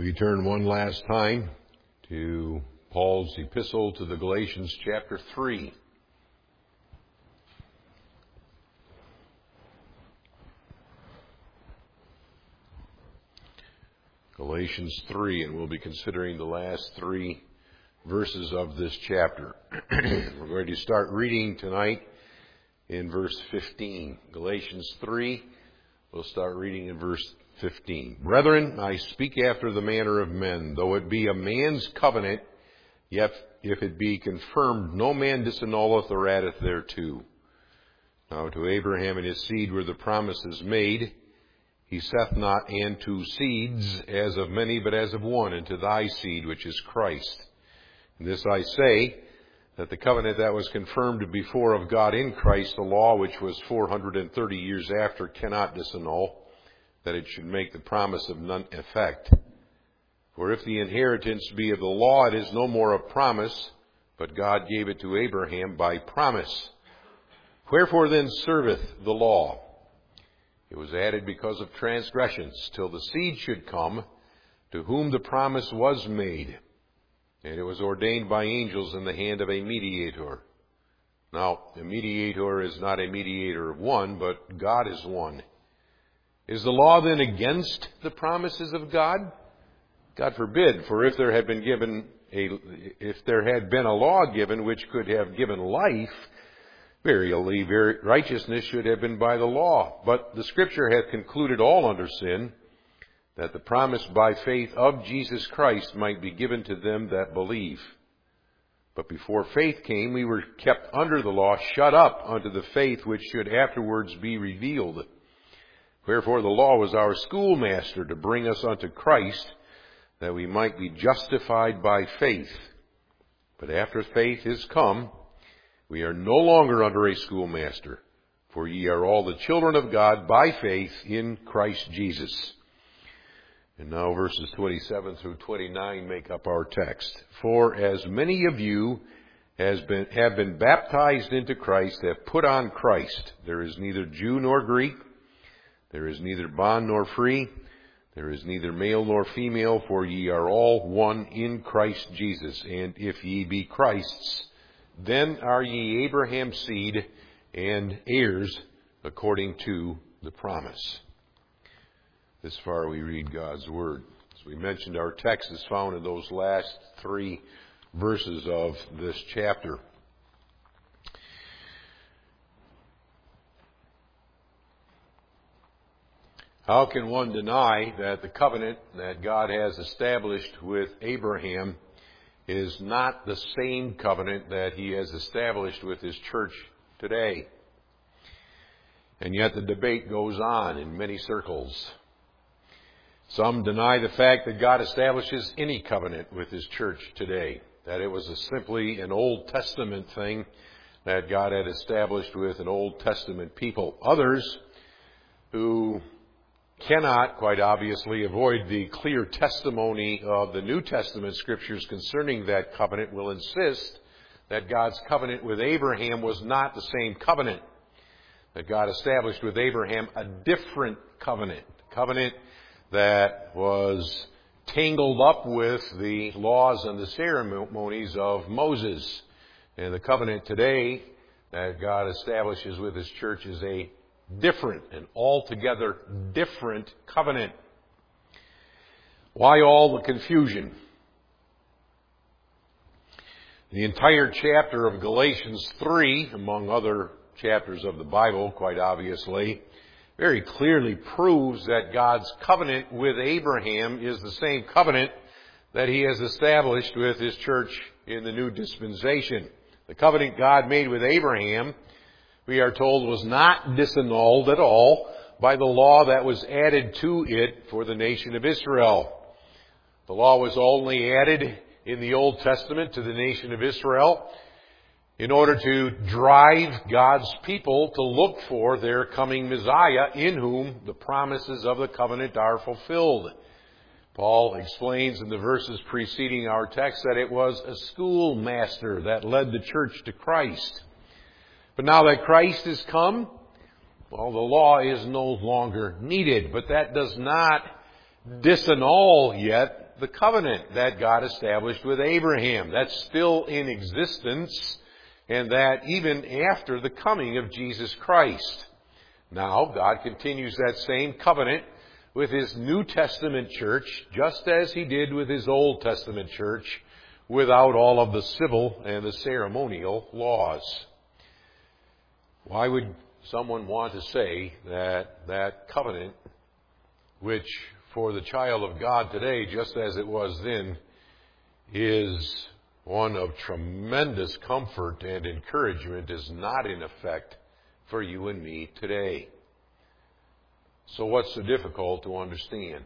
We turn one last time to Paul's epistle to the Galatians, chapter 3. Galatians 3, and we'll be considering the last three verses of this chapter. We're going to start reading tonight in verse 15. Galatians 3, we'll start reading in verse 15. Brethren, I speak after the manner of men, though it be a man's covenant, yet if it be confirmed, no man disannulleth or addeth thereto. Now to Abraham and his seed were the promises made. He saith not, and to seeds, as of many, but as of one, and to thy seed, which is Christ. And this I say, that the covenant that was confirmed before of God in Christ, the law which was 430 years after, cannot disannul, that it should make the promise of none effect. For if the inheritance be of the law, it is no more of promise, but God gave it to Abraham by promise. Wherefore then serveth the law? It was added because of transgressions, till the seed should come, to whom the promise was made. And it was ordained by angels in the hand of a mediator. Now, a mediator is not a mediator of one, but God is one. Is the law then against the promises of God? God forbid, for if there had been a law given which could have given life, verily righteousness should have been by the law. But the Scripture hath concluded all under sin, that the promise by faith of Jesus Christ might be given to them that believe. But before faith came, we were kept under the law, shut up unto the faith which should afterwards be revealed. Wherefore the law was our schoolmaster to bring us unto Christ, that we might be justified by faith. But after faith is come, we are no longer under a schoolmaster, for ye are all the children of God by faith in Christ Jesus. And now verses 27 through 29 make up our text. For as many of you as have been baptized into Christ have put on Christ. There is neither Jew nor Greek. There is neither bond nor free. There is neither male nor female, for ye are all one in Christ Jesus. And if ye be Christ's, then are ye Abraham's seed and heirs according to the promise. This far we read God's Word. As we mentioned, our text is found in those last three verses of this chapter. How can one deny that the covenant that God has established with Abraham is not the same covenant that he has established with his church today? And yet the debate goes on in many circles. Some deny the fact that God establishes any covenant with his church today, that it was simply an Old Testament thing that God had established with an Old Testament people. Others who cannot, quite obviously, avoid the clear testimony of the New Testament scriptures concerning that covenant will insist that God's covenant with Abraham was not the same covenant, that God established with Abraham a different covenant that was tangled up with the laws and the ceremonies of Moses. And the covenant today that God establishes with his church is a different, an altogether different covenant. Why all the confusion? The entire chapter of Galatians 3, among other chapters of the Bible, quite obviously, very clearly proves that God's covenant with Abraham is the same covenant that he has established with his church in the new dispensation. The covenant God made with Abraham, we are told, was not disannulled at all by the law that was added to it for the nation of Israel. The law was only added in the Old Testament to the nation of Israel in order to drive God's people to look for their coming Messiah, in whom the promises of the covenant are fulfilled. Paul explains in the verses preceding our text that it was a schoolmaster that led the church to Christ. But now that Christ has come, well, the law is no longer needed. But that does not disannul yet that the covenant that God established with Abraham, that's still in existence, and that even after the coming of Jesus Christ. Now, God continues that same covenant with His New Testament church, just as He did with His Old Testament church, without all of the civil and the ceremonial laws. Why would someone want to say that that covenant, which for the child of God today, just as it was then, is one of tremendous comfort and encouragement, is not in effect for you and me today? So what's so difficult to understand?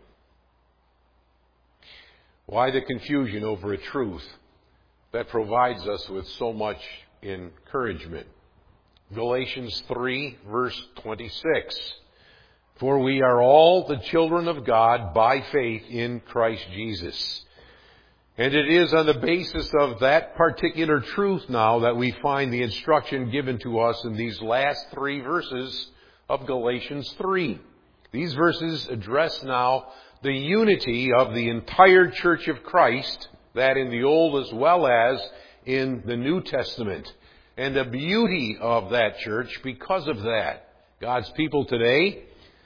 Why the confusion over a truth that provides us with so much encouragement? Galatians 3, verse 26. For we are all the children of God by faith in Christ Jesus. And it is on the basis of that particular truth now that we find the instruction given to us in these last 3 verses of Galatians 3. These verses address now the unity of the entire Church of Christ, that in the Old as well as in the New Testament, and the beauty of that church because of that. God's people today,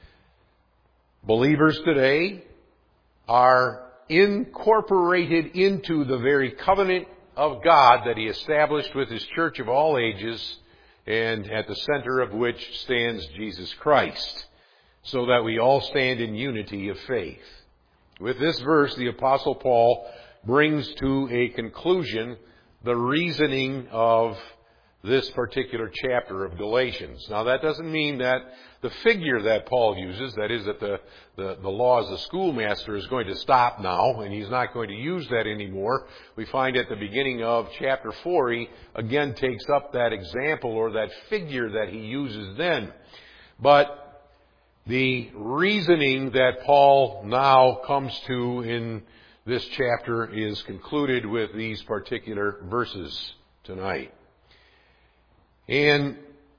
believers today, are incorporated into the very covenant of God that He established with His church of all ages, and at the center of which stands Jesus Christ, so that we all stand in unity of faith. With this verse, the Apostle Paul brings to a conclusion the reasoning of this particular chapter of Galatians. Now, that doesn't mean that the figure that Paul uses, that is that the law as a schoolmaster, is going to stop now, and he's not going to use that anymore. We find at the beginning of chapter 4, he again takes up that example or that figure that he uses then. But the reasoning that Paul now comes to in this chapter is concluded with these particular verses tonight. And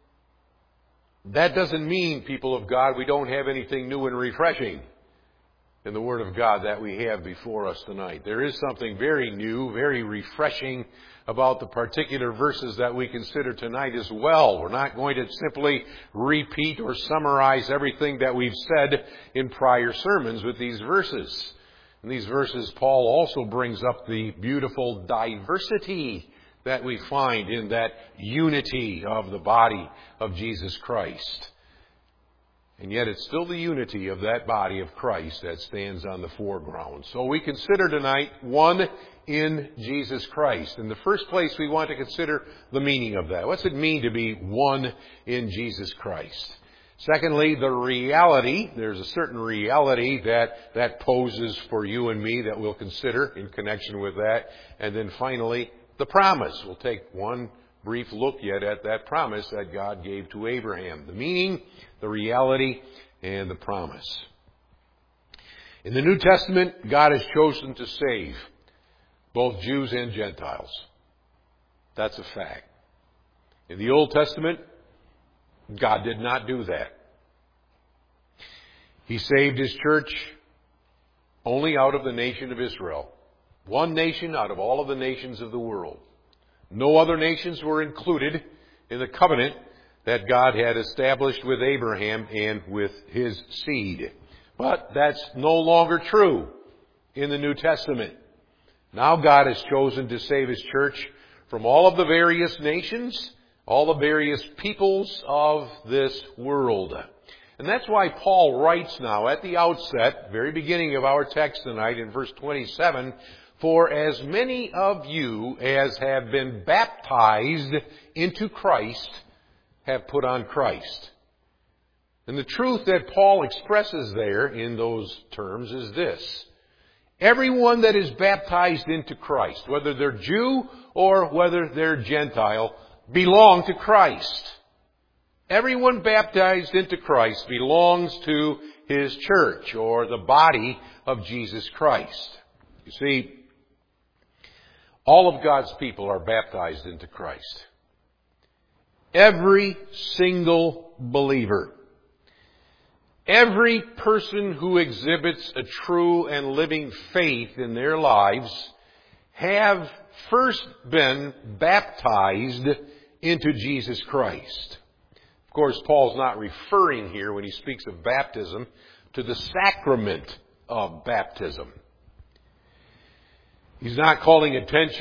that doesn't mean, people of God, we don't have anything new and refreshing in the Word of God that we have before us tonight. There is something very new, very refreshing about the particular verses that we consider tonight as well. We're not going to simply repeat or summarize everything that we've said in prior sermons with these verses. In these verses, Paul also brings up the beautiful diversity that we find in that unity of the body of Jesus Christ. And yet it's still the unity of that body of Christ that stands on the foreground. So we consider tonight one in Jesus Christ. In the first place, we want to consider the meaning of that. What's it mean to be one in Jesus Christ? Secondly, the reality. There's a certain reality that poses for you and me that we'll consider in connection with that. And then finally, the promise. We'll take one brief look yet at that promise that God gave to Abraham. The meaning, the reality, and the promise. In the New Testament, God has chosen to save both Jews and Gentiles. That's a fact. In the Old Testament, God did not do that. He saved His church only out of the nation of Israel. One nation out of all of the nations of the world. No other nations were included in the covenant that God had established with Abraham and with his seed. But that's no longer true in the New Testament. Now God has chosen to save His church from all of the various nations, all the various peoples of this world. And that's why Paul writes now at the outset, very beginning of our text tonight in verse 27, for as many of you as have been baptized into Christ have put on Christ. And the truth that Paul expresses there in those terms is this. Everyone that is baptized into Christ, whether they're Jew or whether they're Gentile, belong to Christ. Everyone baptized into Christ belongs to His church or the body of Jesus Christ. You see, all of God's people are baptized into Christ. Every single believer. Every person who exhibits a true and living faith in their lives have first been baptized into Jesus Christ. Of course, Paul's not referring here, when he speaks of baptism, to the sacrament of baptism. He's not calling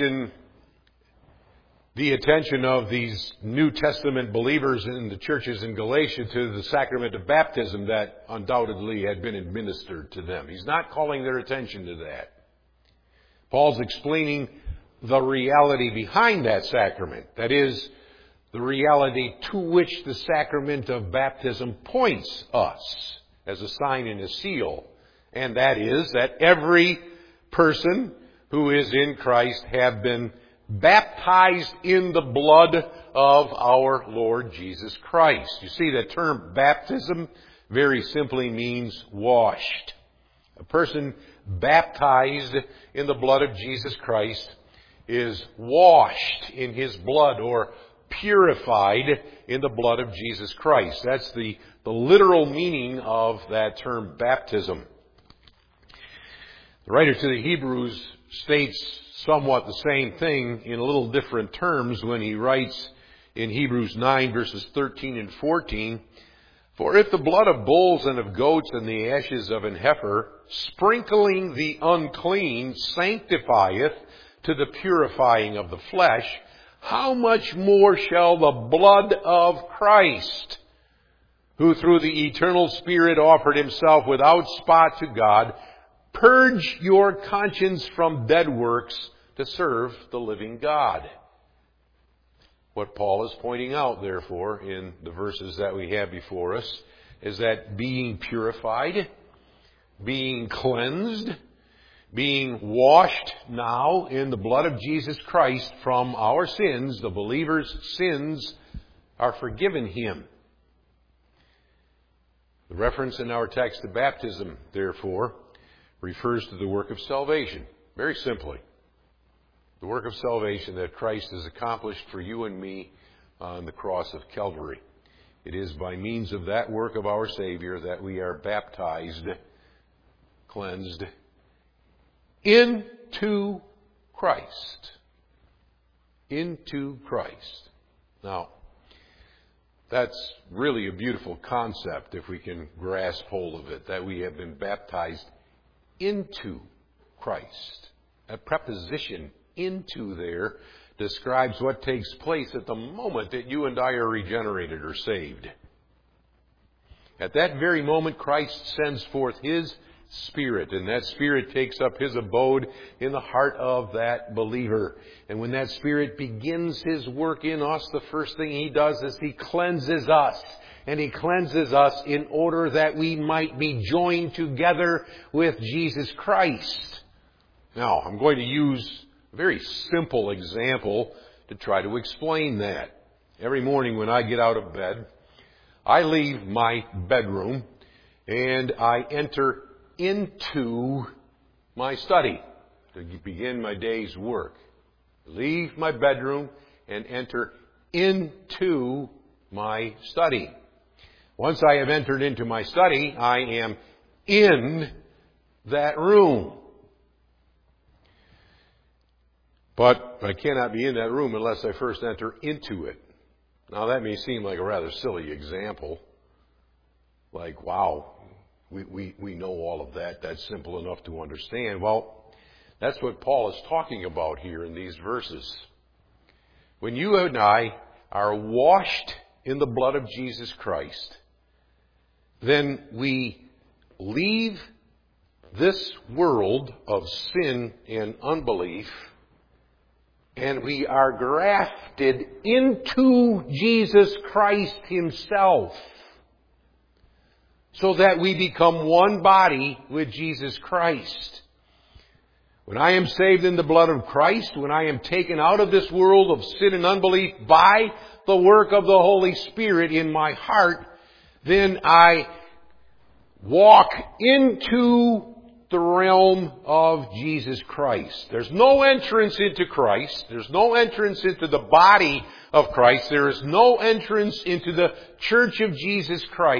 the attention of these New Testament believers in the churches in Galatia to the sacrament of baptism that undoubtedly had been administered to them. He's not calling their attention to that. Paul's explaining the reality behind that sacrament. That is, the reality to which the sacrament of baptism points us as a sign and a seal. And that is that every person who is in Christ have been baptized in the blood of our Lord Jesus Christ. You see, that term baptism very simply means washed. A person baptized in the blood of Jesus Christ is washed in His blood, or purified in the blood of Jesus Christ. That's the literal meaning of that term baptism. The writer to the Hebrews states somewhat the same thing in a little different terms when he writes in Hebrews 9 verses 13 and 14, "For if the blood of bulls and of goats and the ashes of an heifer, sprinkling the unclean, sanctifieth to the purifying of the flesh, how much more shall the blood of Christ, who through the eternal Spirit offered Himself without spot to God, purge your conscience from dead works to serve the living God." What Paul is pointing out, therefore, in the verses that we have before us, is that being purified, being cleansed, being washed now in the blood of Jesus Christ from our sins, the believer's sins are forgiven him. The reference in our text to baptism, therefore, refers to the work of salvation. Very simply, the work of salvation that Christ has accomplished for you and me on the cross of Calvary. It is by means of that work of our Savior that we are baptized, cleansed, into Christ. Into Christ. Now, that's really a beautiful concept if we can grasp hold of it, that we have been baptized into Christ. That preposition, into, there describes what takes place at the moment that you and I are regenerated or saved. At that very moment, Christ sends forth His Spirit, and that Spirit takes up His abode in the heart of that believer. And when that Spirit begins His work in us, the first thing He does is He cleanses us. And He cleanses us in order that we might be joined together with Jesus Christ. Now, I'm going to use a very simple example to try to explain that. Every morning when I get out of bed, I leave my bedroom and I enter into my study to begin my day's work. Leave my bedroom and enter into my study. Once I have entered into my study, I am in that room. But I cannot be in that room unless I first enter into it. Now that may seem like a rather silly example. Like, wow, we know all of that. That's simple enough to understand. Well, that's what Paul is talking about here in these verses. When you and I are washed in the blood of Jesus Christ, then we leave this world of sin and unbelief, and we are grafted into Jesus Christ Himself, so that we become one body with Jesus Christ. When I am saved in the blood of Christ, when I am taken out of this world of sin and unbelief by the work of the Holy Spirit in my heart, then I walk into the realm of Jesus Christ. There's no entrance into Christ. There's no entrance into the body of Christ. There is no entrance into the church of Jesus Christ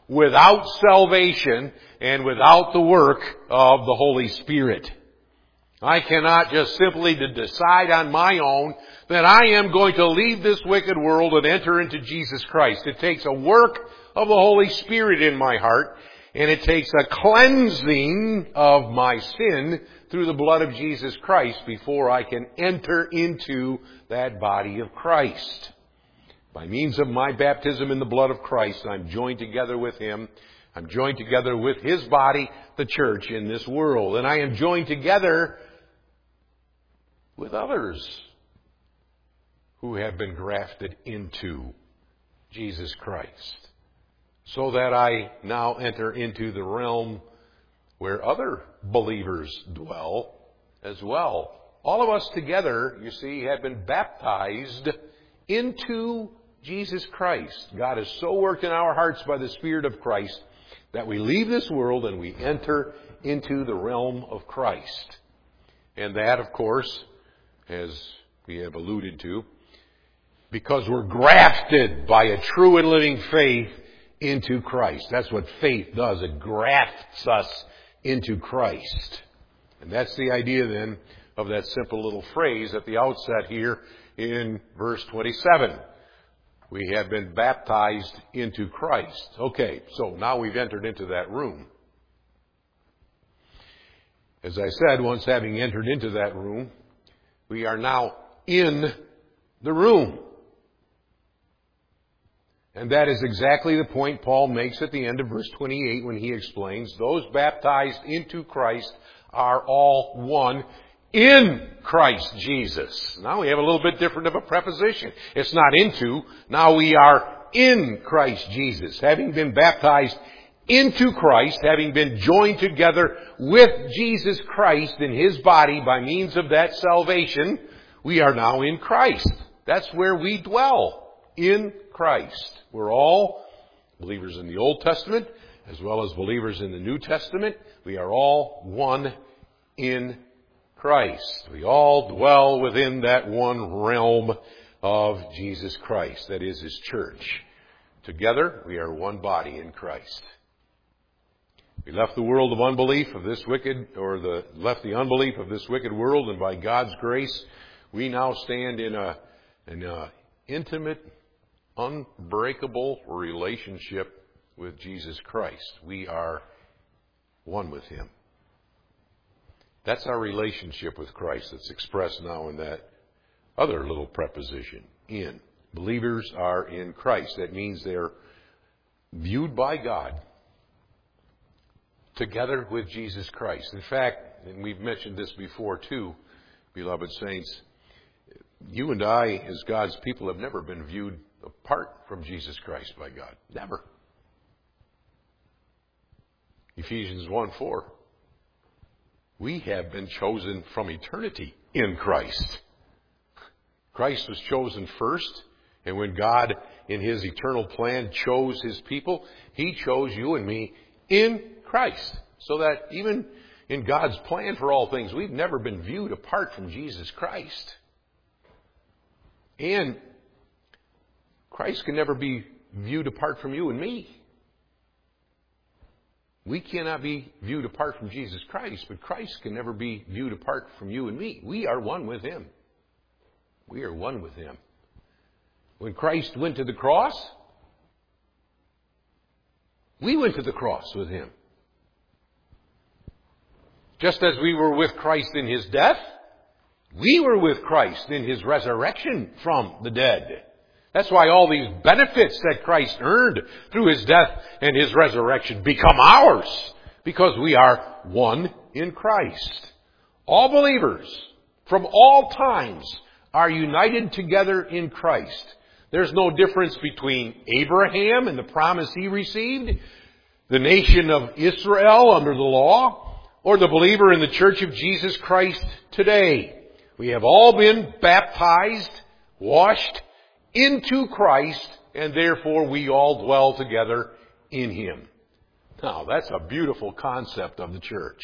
without salvation and without the work of the Holy Spirit. I cannot just simply decide on my own that I am going to leave this wicked world and enter into Jesus Christ. It takes a work of the Holy Spirit in my heart, and it takes a cleansing of my sin through the blood of Jesus Christ before I can enter into that body of Christ. By means of my baptism in the blood of Christ, I'm joined together with Him. I'm joined together with His body, the church, in this world. And I am joined together with others who have been grafted into Jesus Christ, so that I now enter into the realm where other believers dwell as well. All of us together, you see, have been baptized into Jesus Christ. God has so worked in our hearts by the Spirit of Christ that we leave this world and we enter into the realm of Christ. And that, of course, as we have alluded to, because we're grafted by a true and living faith into Christ. That's what faith does. It grafts us into Christ. And that's the idea then of that simple little phrase at the outset here in verse 27. We have been baptized into Christ. Okay, so now we've entered into that room. As I said, once having entered into that room, we are now in the room. And that is exactly the point Paul makes at the end of verse 28 when he explains, those baptized into Christ are all one in Christ Jesus. Now we have a little bit different of a preposition. It's not into. Now we are in Christ Jesus. Having been baptized into Christ, having been joined together with Jesus Christ in His body by means of that salvation, we are now in Christ. That's where we dwell, in Christ. We're all believers in the Old Testament as well as believers in the New Testament. We are all one in Christ. We all dwell within that one realm of Jesus Christ, that is His church. Together, we are one body in Christ. We left the world of unbelief of this wicked, left the unbelief of this wicked world, and by God's grace, we now stand in an intimate, unbreakable relationship with Jesus Christ. We are one with Him. That's our relationship with Christ that's expressed now in that other little preposition, in. Believers are in Christ. That means they're viewed by God together with Jesus Christ. In fact, and we've mentioned this before too, beloved saints, you and I, as God's people, have never been viewed apart from Jesus Christ by God. Never. Ephesians 1:4. We have been chosen from eternity in Christ. Christ was chosen first, and when God, in His eternal plan, chose His people, He chose you and me in Christ. So that even in God's plan for all things, we've never been viewed apart from Jesus Christ. And Christ can never be viewed apart from you and me. We cannot be viewed apart from Jesus Christ, but Christ can never be viewed apart from you and me. We are one with Him. We are one with Him. When Christ went to the cross, we went to the cross with Him. Just as we were with Christ in His death, we were with Christ in His resurrection from the dead. That's why all these benefits that Christ earned through His death and His resurrection become ours, because we are one in Christ. All believers from all times are united together in Christ. There's no difference between Abraham and the promise he received, the nation of Israel under the law, or the believer in the Church of Jesus Christ today. We have all been baptized, washed into Christ, and therefore we all dwell together in Him. Now, that's a beautiful concept of the church.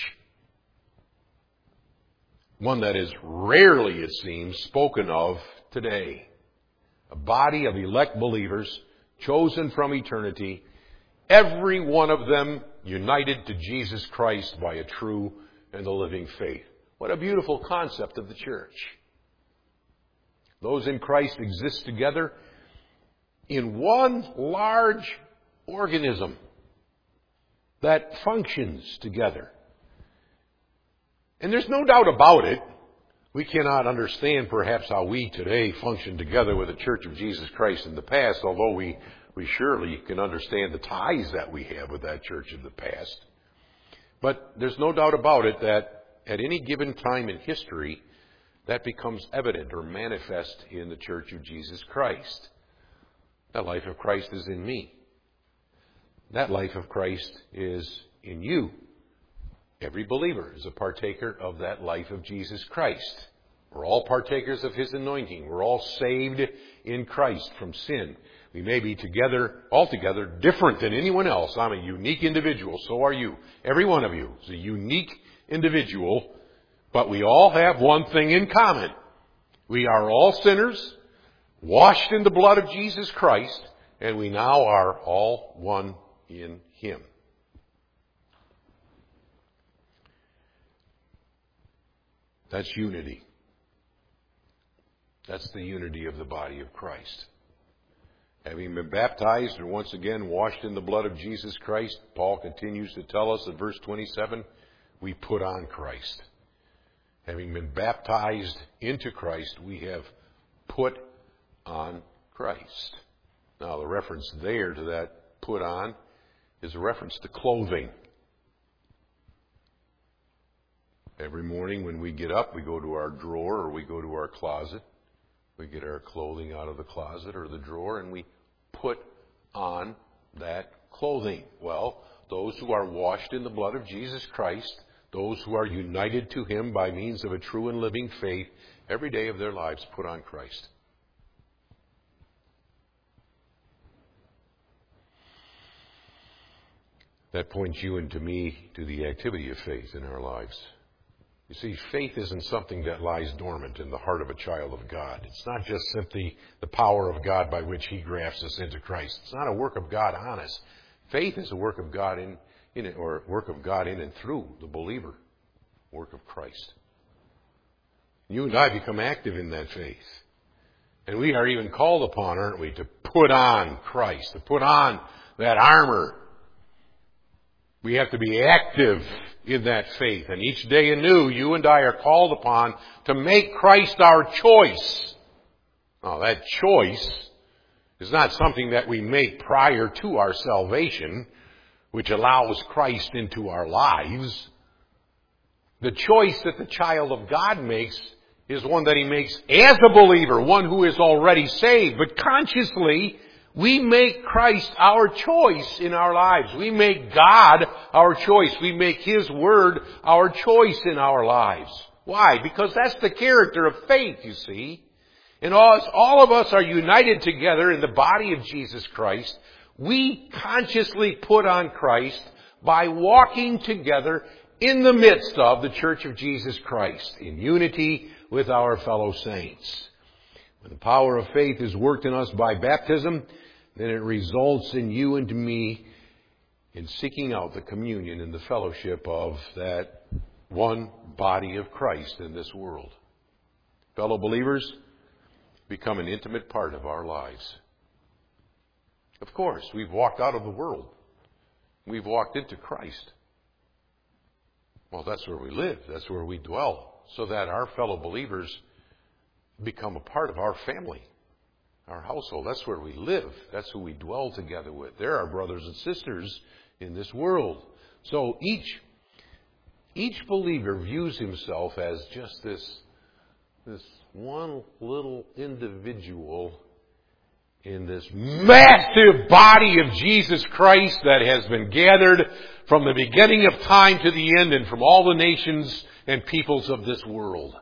One that is rarely, it seems, spoken of today. A body of elect believers chosen from eternity Every one of them united to Jesus Christ by a true and a living faith. What a beautiful concept of the church. Those in Christ exist together in one large organism that functions together. And there's no doubt about it. We cannot understand perhaps how we today function together with the Church of Jesus Christ in the past, although we surely can understand the ties that we have with that church in the past. But there's no doubt about it that at any given time in history, that becomes evident or manifest in the Church of Jesus Christ. That life of Christ is in me. That life of Christ is in you. Every believer is a partaker of that life of Jesus Christ. We're all partakers of His anointing. We're all saved in Christ from sin. We may be altogether different than anyone else. I'm a unique individual. So are you. Every one of you is a unique individual. But we all have one thing in common. We are all sinners, washed in the blood of Jesus Christ, and we now are all one in Him. That's unity. That's the unity of the body of Christ. Having been baptized or once again washed in the blood of Jesus Christ, Paul continues to tell us in verse 27, we put on Christ. Having been baptized into Christ, we have put on Christ. Now, the reference there to that put on is a reference to clothing. Every morning when we get up, we go to our drawer or we go to our closet. We get our clothing out of the closet or the drawer and we put on that clothing. Well, those who are washed in the blood of Jesus Christ, those who are united to Him by means of a true and living faith, every day of their lives put on Christ. That points you and to me to the activity of faith in our lives. You see, faith isn't something that lies dormant in the heart of a child of God. It's not just simply the power of God by which He grafts us into Christ. It's not a work of God on us. Faith is a work of God in it, or work of God in and through the believer, work of Christ. You and I become active in that faith. And we are even called upon, aren't we, to put on Christ, to put on that armor. We have to be active in that faith. And each day anew, you and I are called upon to make Christ our choice. Now, that choice is not something that we make prior to our salvation, which allows Christ into our lives. The choice that the child of God makes is one that he makes as a believer, one who is already saved. But consciously, we make Christ our choice in our lives. We make God our choice. We make His Word our choice in our lives. Why? Because that's the character of faith, you see. And all of us are united together in the body of Jesus Christ. We consciously put on Christ by walking together in the midst of the Church of Jesus Christ, in unity with our fellow saints. When the power of faith is worked in us by baptism, then it results in you and me in seeking out the communion and the fellowship of that one body of Christ in this world. Fellow believers become an intimate part of our lives. Of course, we've walked out of the world. We've walked into Christ. Well, that's where we live. That's where we dwell. So that our fellow believers become a part of our family, our household. That's where we live. That's who we dwell together with. They're our brothers and sisters in this world. So each believer views himself as just this one little individual in this massive body of Jesus Christ that has been gathered from the beginning of time to the end and from all the nations and peoples of this world.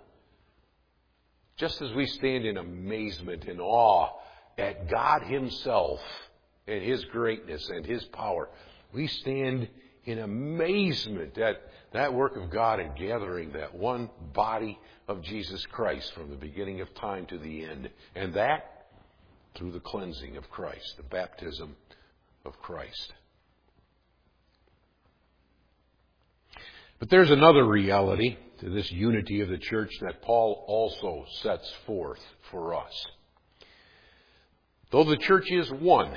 Just as we stand in amazement and awe at God Himself and His greatness and His power, we stand in amazement at that work of God in gathering that one body of Jesus Christ from the beginning of time to the end. And that through the cleansing of Christ, the baptism of Christ. But there's another reality to this unity of the church that Paul also sets forth for us. Though the church is one,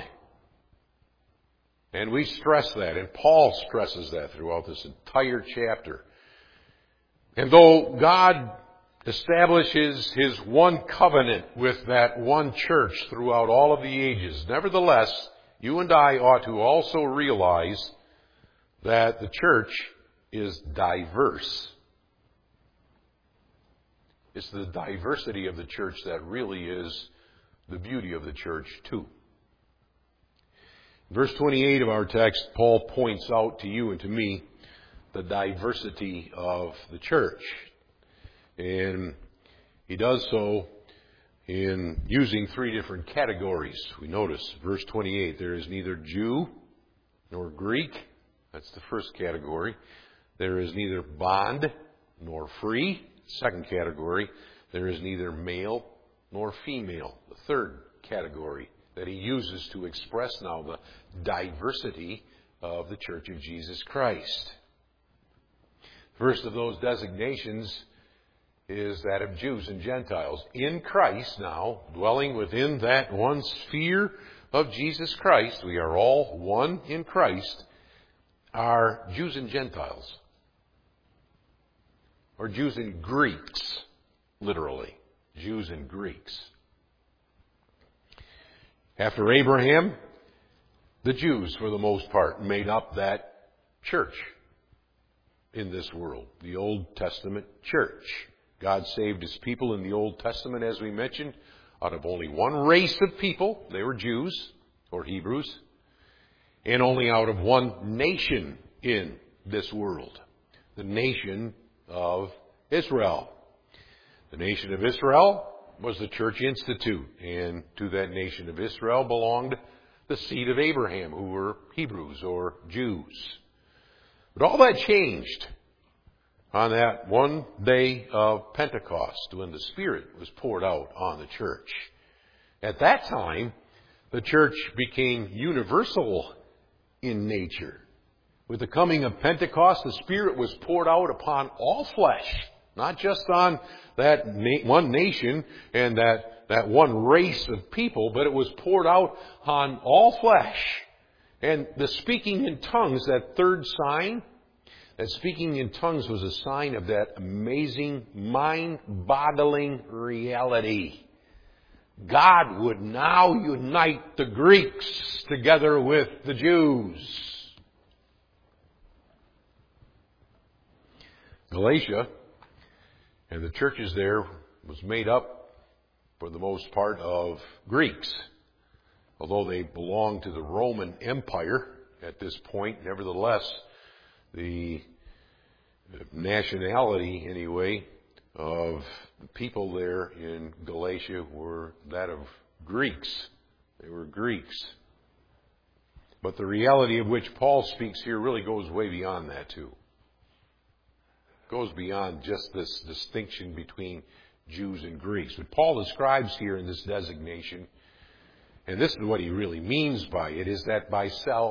and we stress that, and Paul stresses that throughout this entire chapter, and though God establishes His one covenant with that one church throughout all of the ages, nevertheless, you and I ought to also realize that the church is diverse. It's the diversity of the church that really is the beauty of the church too. Verse 28 of our text, Paul points out to you and to me the diversity of the church. And he does so in using three different categories. We notice, verse 28, there is neither Jew nor Greek. That's the first category. There is neither bond nor free. Second category. There is neither male nor female. The third category that he uses to express now the diversity of the Church of Jesus Christ. First of those designations is that of Jews and Gentiles. In Christ now, dwelling within that one sphere of Jesus Christ, we are all one in Christ, are Jews and Gentiles. Or Jews and Greeks, literally. Jews and Greeks. After Abraham, the Jews, for the most part, made up that church in this world, the Old Testament church. God saved His people in the Old Testament, as we mentioned, out of only one race of people. They were Jews, or Hebrews, and only out of one nation in this world, the nation of Israel. The nation of Israel was the church institute, and to that nation of Israel belonged the seed of Abraham, who were Hebrews or Jews. But all that changed on that one day of Pentecost, when the Spirit was poured out on the church. At that time, the church became universal in nature. With the coming of Pentecost, the Spirit was poured out upon all flesh, not just on that one nation and that one race of people, but it was poured out on all flesh. And the speaking in tongues, that third sign, that speaking in tongues was a sign of that amazing, mind-boggling reality. God would now unite the Greeks together with the Jews. Galatia and the churches there was made up, for the most part, of Greeks. Although they belonged to the Roman Empire at this point, nevertheless, the nationality, anyway, of the people there in Galatia were that of Greeks. They were Greeks. But the reality of which Paul speaks here really goes way beyond that, too. Goes beyond just this distinction between Jews and Greeks. What Paul describes here in this designation, and this is what he really means by it, is that by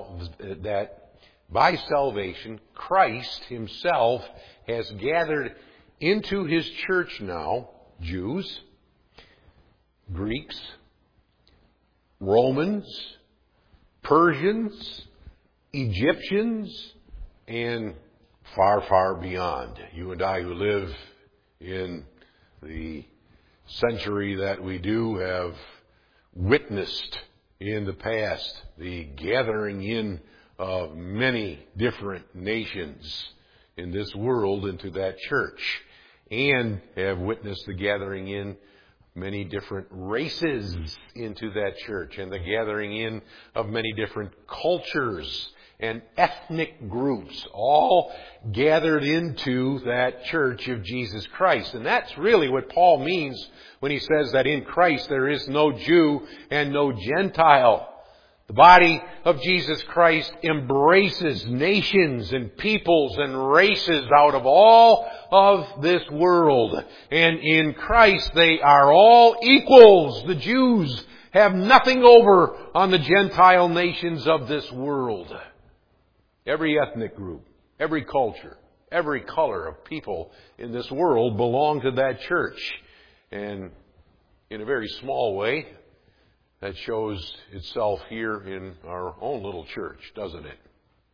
salvation, Christ Himself has gathered into His church now Jews, Greeks, Romans, Persians, Egyptians, and far, far beyond. You and I who live in the century that we do have witnessed in the past the gathering in of many different nations in this world into that church, and have witnessed the gathering in many different races into that church, and the gathering in of many different cultures and ethnic groups, all gathered into that church of Jesus Christ. And that's really what Paul means when he says that in Christ there is no Jew and no Gentile. The body of Jesus Christ embraces nations and peoples and races out of all of this world. And in Christ they are all equals. The Jews have nothing over on the Gentile nations of this world. Every ethnic group, every culture, Every color of people in this world belong to that church. And in a very small way, that shows itself here in our own little church, doesn't it?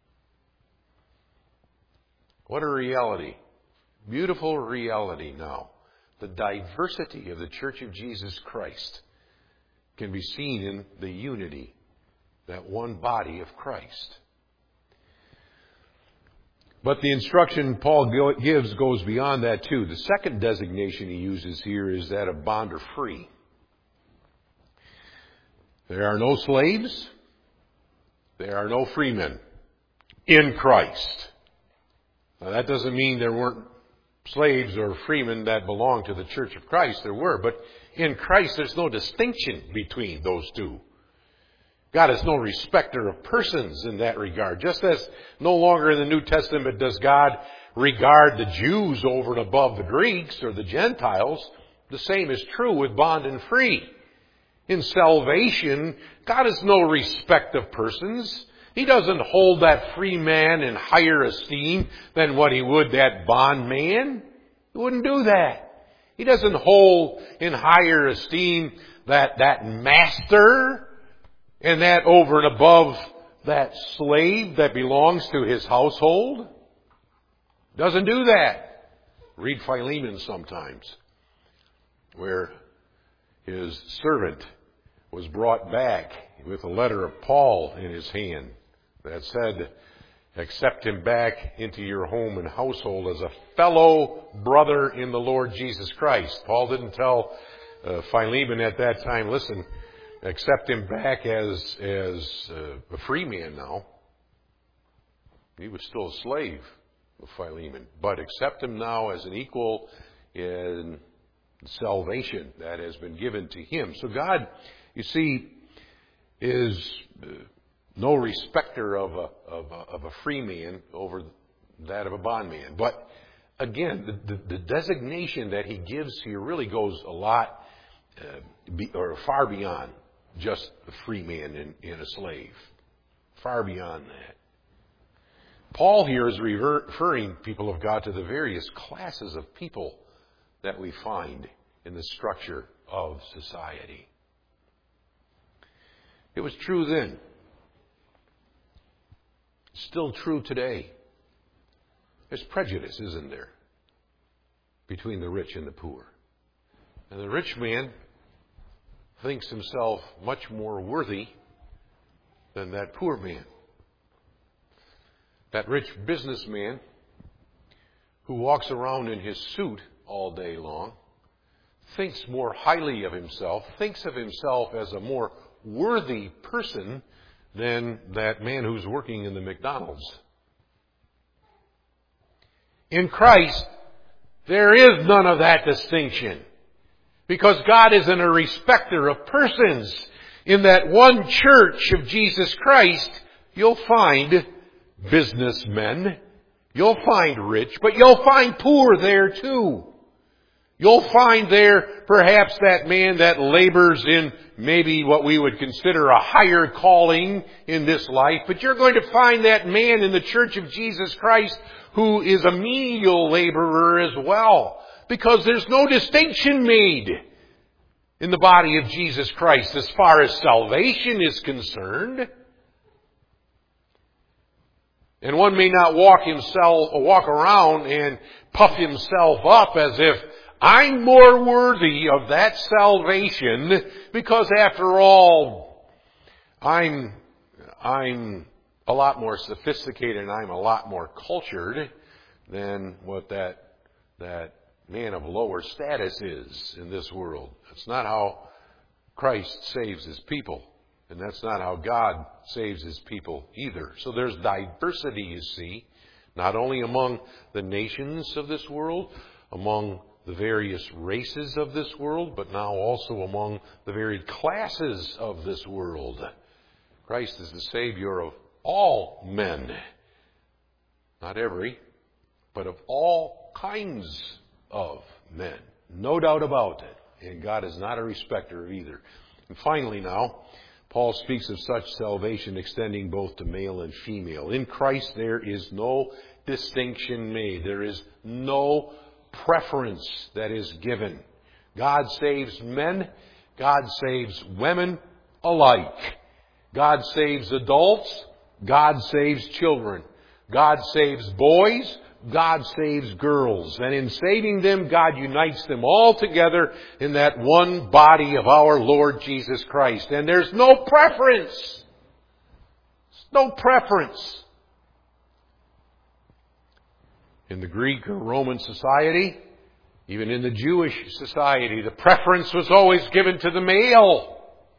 What a reality. Beautiful reality now. The diversity of the Church of Jesus Christ can be seen in the unity, that one body of Christ. But the instruction Paul gives goes beyond that too. The second designation he uses here is that of bond or free. There are no slaves. There are no freemen in Christ. Now that doesn't mean there weren't slaves or freemen that belonged to the Church of Christ. There were, but in Christ there's no distinction between those two. God is no respecter of persons in that regard. Just as no longer in the New Testament does God regard the Jews over and above the Greeks or the Gentiles, the same is true with bond and free. In salvation, God is no respect of persons. He doesn't hold that free man in higher esteem than what he would that bondman. He wouldn't do that. He doesn't hold in higher esteem that master and that over and above that slave that belongs to his household. Doesn't do that. Read Philemon sometimes, where his servant was brought back with a letter of Paul in his hand that said, accept him back into your home and household as a fellow brother in the Lord Jesus Christ. Paul didn't tell Philemon at that time, listen, accept him back as a free man now. He was still a slave of Philemon, but accept him now as an equal in salvation that has been given to him. So God, you see, is no respecter of a free man over that of a bondman. But again, the designation that he gives here really goes a lot or far beyond just a free man and a slave. Far beyond that. Paul here is referring, people of God, to the various classes of people that we find in the structure of society. It was true then. Still true today. There's prejudice, isn't there, between the rich and the poor. And the rich man thinks himself much more worthy than that poor man. That rich businessman who walks around in his suit all day long thinks more highly of himself, thinks of himself as a more worthy person than that man who's working in the McDonald's. In Christ, there is none of that distinction. Because God isn't a respecter of persons. In that one church of Jesus Christ, you'll find businessmen, you'll find rich, but you'll find poor there too. You'll find there perhaps that man that labors in maybe what we would consider a higher calling in this life, but you're going to find that man in the church of Jesus Christ who is a menial laborer as well. Because there's no distinction made in the body of Jesus Christ as far as salvation is concerned. And one may not walk around and puff himself up as if I'm more worthy of that salvation because after all, I'm a lot more sophisticated and I'm a lot more cultured than what that man of lower status is in this world. That's not how Christ saves his people. And that's not how God saves his people either. So there's diversity, you see, not only among the nations of this world, among the various races of this world, but now also among the varied classes of this world. Christ is the Savior of all men. Not every, but of all kinds of men. No doubt about it. And God is not a respecter of either. And finally now, Paul speaks of such salvation extending both to male and female. In Christ there is no distinction made. There is no preference that is given. God saves men. God saves women alike. God saves adults. God saves children. God saves boys. God saves girls. And in saving them, God unites them all together in that one body of our Lord Jesus Christ. And there's no preference. No preference. In the Greek or Roman society, even in the Jewish society, the preference was always given to the male.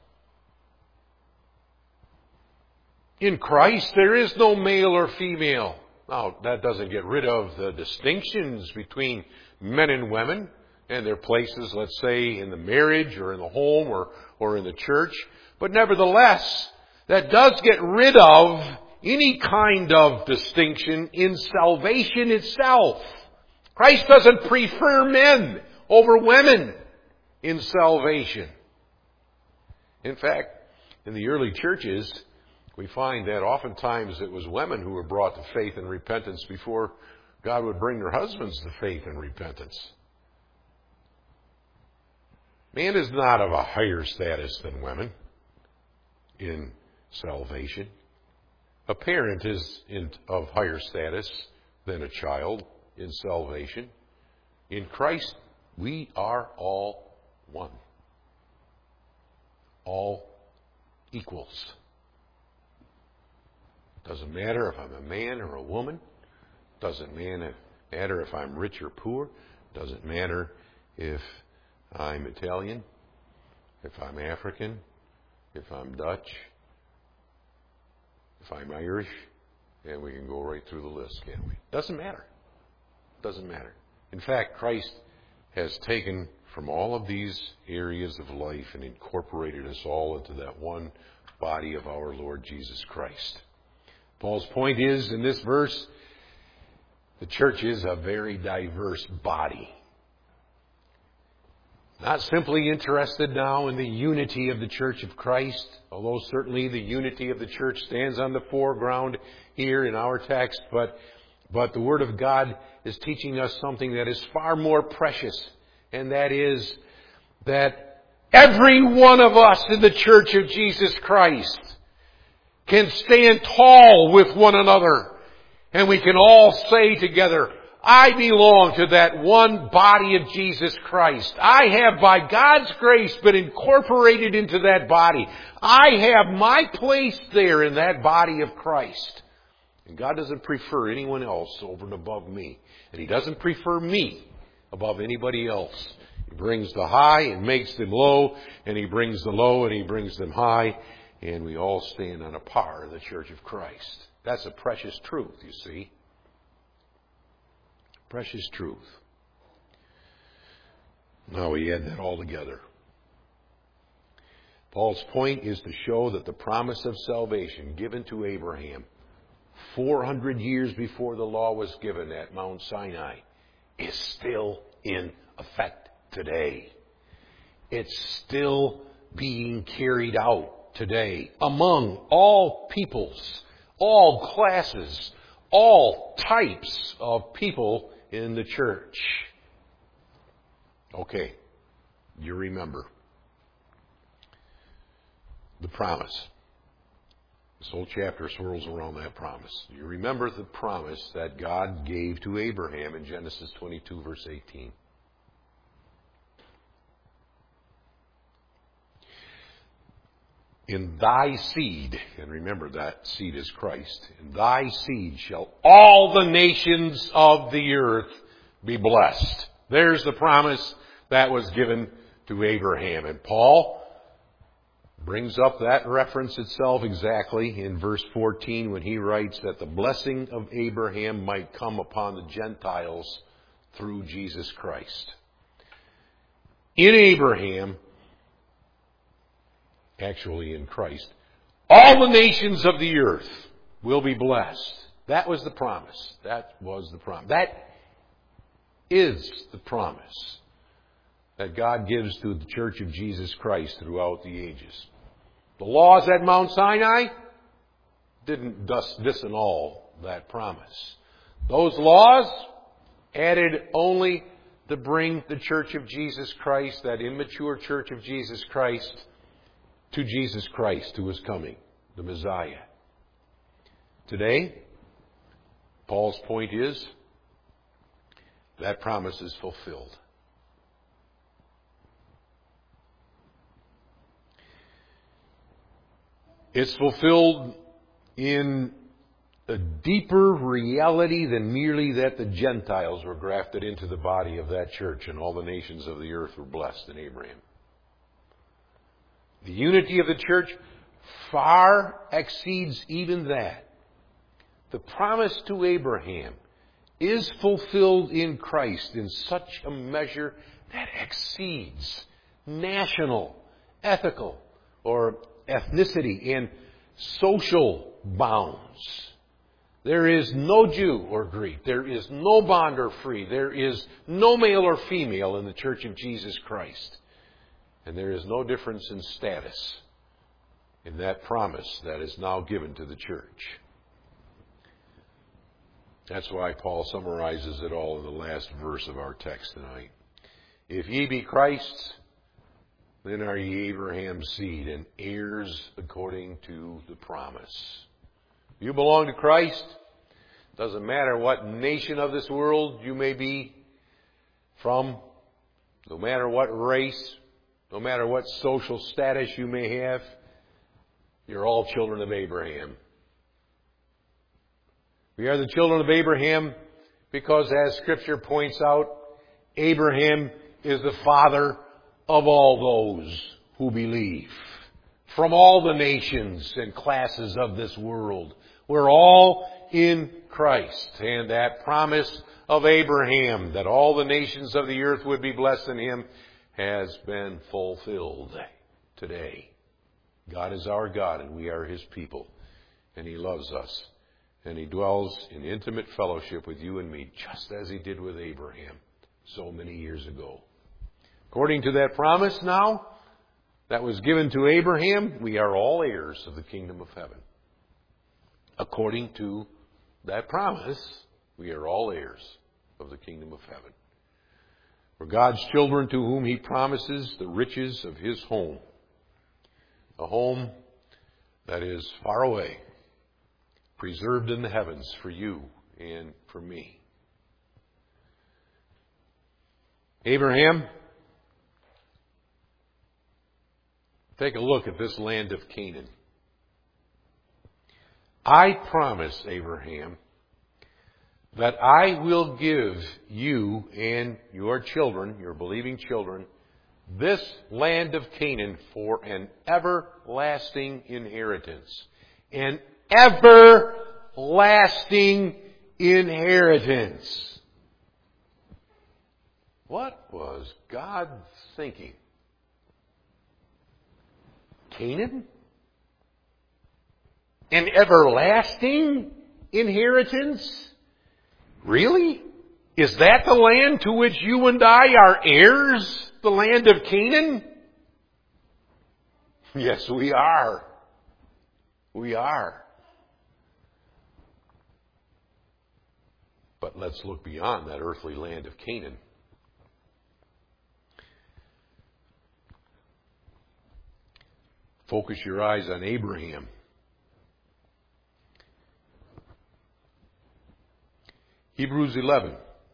In Christ, there is no male or female. Now, that doesn't get rid of the distinctions between men and women and their places, let's say, in the marriage or in the home or in the church. But nevertheless, that does get rid of any kind of distinction in salvation itself. Christ doesn't prefer men over women in salvation. In fact, in the early churches, we find that oftentimes it was women who were brought to faith and repentance before God would bring their husbands to faith and repentance. Man is not of a higher status than women in salvation. A parent is of higher status than a child in salvation. In Christ, we are all one. All equals. Doesn't matter if I'm a man or a woman. Doesn't matter if I'm rich or poor. Doesn't matter if I'm Italian, if I'm African, if I'm Dutch, if I'm Irish, and we can go right through the list, can't we? Doesn't matter. Doesn't matter. In fact, Christ has taken from all of these areas of life and incorporated us all into that one body of our Lord Jesus Christ. Paul's point is, in this verse, the church is a very diverse body. Not simply interested now in the unity of the church of Christ, although certainly the unity of the church stands on the foreground here in our text, but the Word of God is teaching us something that is far more precious, and that is that every one of us in the church of Jesus Christ can stand tall with one another, and we can all say together, I belong to that one body of Jesus Christ. I have, by God's grace, been incorporated into that body. I have my place there in that body of Christ. And God doesn't prefer anyone else over and above me. And He doesn't prefer me above anybody else. He brings the high and makes them low, and He brings the low and He brings them high. And we all stand on a par in the church of Christ. That's a precious truth, you see. Precious truth. Now we add that all together. Paul's point is to show that the promise of salvation given to Abraham 400 years before the law was given at Mount Sinai is still in effect today. It's still being carried out today among all peoples, all classes, all types of people in the church. Okay, you remember the promise. This whole chapter swirls around that promise. You remember the promise that God gave to Abraham in Genesis 22, verse 18. In thy seed, and remember that seed is Christ, in thy seed shall all the nations of the earth be blessed. There's the promise that was given to Abraham. And Paul brings up that reference itself exactly in verse 14 when he writes that the blessing of Abraham might come upon the Gentiles through Jesus Christ. In Abraham, actually in Christ, all the nations of the earth will be blessed. That was the promise. That was the promise. That is the promise that God gives to the Church of Jesus Christ throughout the ages. The laws at Mount Sinai didn't disannul that promise. Those laws added only to bring the church of Jesus Christ, that immature church of Jesus Christ, to Jesus Christ who is coming, the Messiah. Today, Paul's point is, that promise is fulfilled. It's fulfilled in a deeper reality than merely that the Gentiles were grafted into the body of that church and all the nations of the earth were blessed in Abraham. The unity of the church far exceeds even that. The promise to Abraham is fulfilled in Christ in such a measure that exceeds national, ethical, or ethnicity and social bounds. There is no Jew or Greek. There is no bond or free. There is no male or female in the church of Jesus Christ. And there is no difference in status in that promise that is now given to the church. That's why Paul summarizes it all in the last verse of our text tonight. If ye be Christ's, then are ye Abraham's seed and heirs according to the promise. You belong to Christ. Doesn't matter what nation of this world you may be from, no matter what race, no matter what social status you may have, you're all children of Abraham. We are the children of Abraham because, as Scripture points out, Abraham is the father of all those who believe. From all the nations and classes of this world, we're all in Christ. And that promise of Abraham, that all the nations of the earth would be blessed in him, has been fulfilled today. God is our God and we are His people. And He loves us. And He dwells in intimate fellowship with you and me, just as He did with Abraham so many years ago. According to that promise now that was given to Abraham, we are all heirs of the kingdom of heaven. According to that promise, we are all heirs of the kingdom of heaven. We're God's children to whom He promises the riches of His home. A home that is far away, preserved in the heavens for you and for me. Abraham, take a look at this land of Canaan. I promise, Abraham, that I will give you and your children, your believing children, this land of Canaan for an everlasting inheritance. An everlasting inheritance. What was God thinking? Canaan? An everlasting inheritance? Really? Is that the land to which you and I are heirs? The land of Canaan? Yes, we are. We are. But let's look beyond that earthly land of Canaan. Focus your eyes on Abraham. Hebrews 11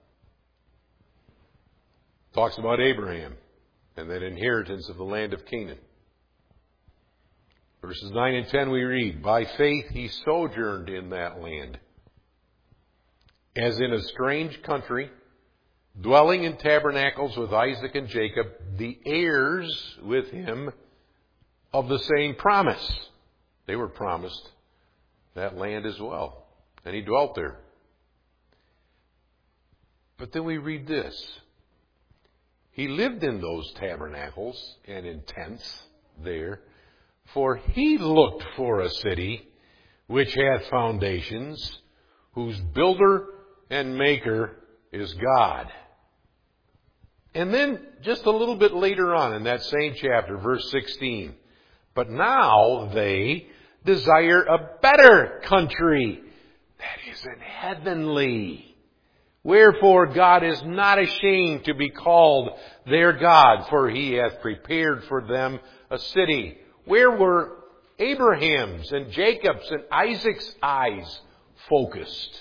talks about Abraham and that inheritance of the land of Canaan. Verses 9 and 10 we read, by faith he sojourned in that land, as in a strange country, dwelling in tabernacles with Isaac and Jacob, the heirs with him of the same promise. They were promised that land as well, and he dwelt there. But then we read this. He lived in those tabernacles and in tents there, for he looked for a city which hath foundations, whose builder and maker is God. And then just a little bit later on in that same chapter, verse 16, but now they desire a better country, that is and heavenly. Wherefore God is not ashamed to be called their God, for He hath prepared for them a city. Where were Abraham's and Jacob's and Isaac's eyes focused?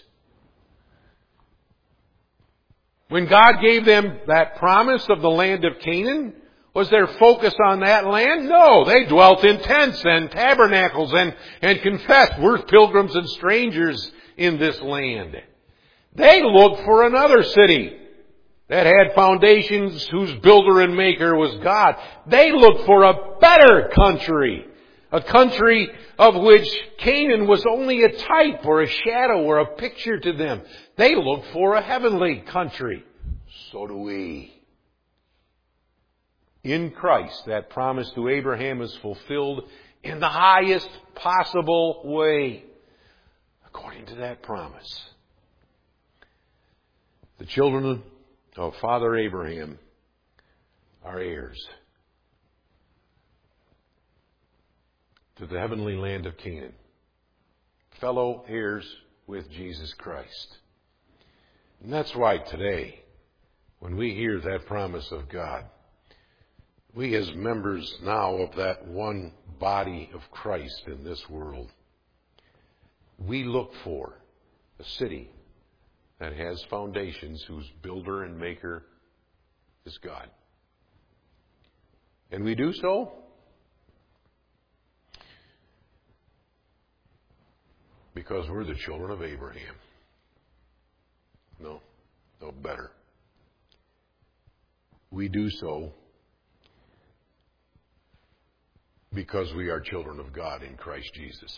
When God gave them that promise of the land of Canaan, was their focus on that land? No, they dwelt in tents and tabernacles and confessed, we're pilgrims and strangers in this land. They looked for another city that had foundations, whose builder and maker was God. They looked for a better country, a country of which Canaan was only a type or a shadow or a picture to them. They looked for a heavenly country. So do we. In Christ, that promise to Abraham is fulfilled in the highest possible way, according to that promise. The children of Father Abraham are heirs to the heavenly land of Canaan, fellow heirs with Jesus Christ. And that's why today, when we hear that promise of God, we as members now of that one body of Christ in this world, we look for a city that has foundations, whose builder and maker is God. And we do so because we're the children of Abraham. No better. We do so because we are children of God in Christ Jesus.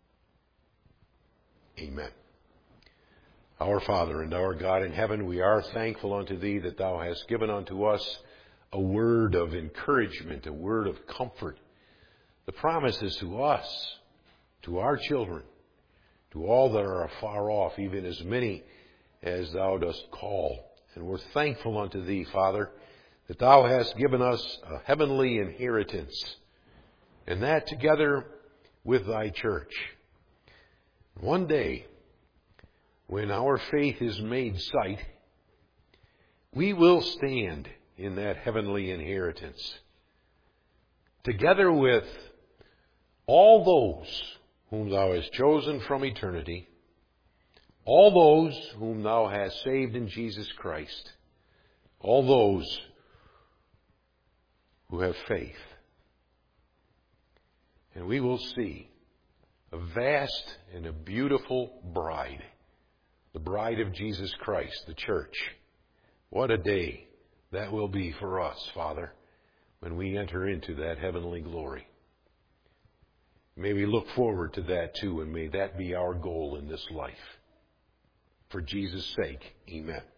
Amen. Our Father and our God in heaven, we are thankful unto Thee that Thou hast given unto us a word of encouragement, a word of comfort. The promises to us, to our children, to all that are afar off, even as many as Thou dost call. And we're thankful unto Thee, Father, that Thou hast given us a heavenly inheritance, and that together with Thy church. One day, when our faith is made sight, we will stand in that heavenly inheritance, together with all those whom Thou hast chosen from eternity, all those whom Thou hast saved in Jesus Christ, all those who have faith. And we will see a vast and a beautiful bride, the bride of Jesus Christ, the church. What a day that will be for us, Father, when we enter into that heavenly glory. May we look forward to that too, and may that be our goal in this life. For Jesus' sake, amen.